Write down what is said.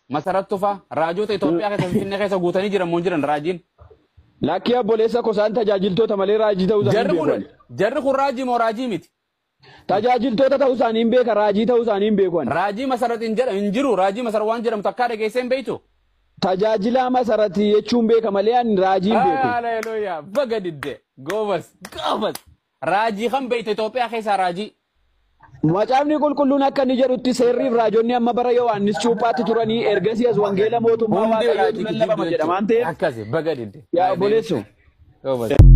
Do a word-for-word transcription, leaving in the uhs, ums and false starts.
Masarattu fa raajoota Itoophiyaa keessa Finfinnee keessa guutanii jiran moo jiran raajiin. Lakkii abboleessa kosaan tajaajiltoota malee raajii ta'uu isaanii Jarri kun beekan. jarri kun raajii moo raajii miti? Tajaajiltoota ta'uu isaanii hin beekan raajii ta'uu isaanii hin beekan. Raajii masaratiin jedha hin jiru raajii masara waan jedhamu takkaa dhageessee hin beektu. Tajaajila masaratii jechuun beeka malee ani raajii hin beeku. Haleluuyaa baga didde goobas goobas raajii kan beekte Itoophiyaa keessaa raajii. Macaafni qulqulluun akka inni jedhutti seerriif raajonni amma bara Yohaannis cuuphaatti turanii ergasii as wangeela mootummaa waaqayyootu lallabama jedha waan ta'eef. Akkasi baga didde. Yaa obboleessu. Goobas.